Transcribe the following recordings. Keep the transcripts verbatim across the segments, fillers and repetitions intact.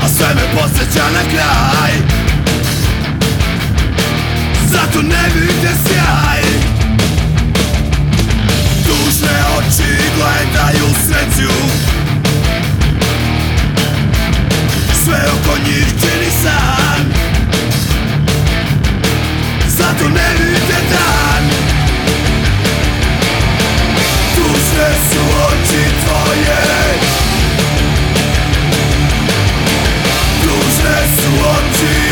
a sve me podsjeća na kraj. Zato ne vide sjaj. Tužne oči gledaju sreću, sve oko njih čini san. Zato ne vide dan. Tužne su oči tvoje, tužne su oči.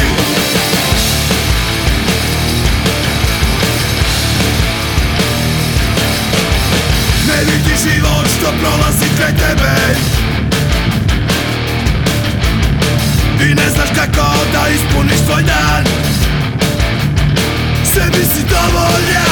Ne vidi život što prolazi kraj tebe i ne znaš kako da ispuniš svoj dan. Sebi si dovoljan.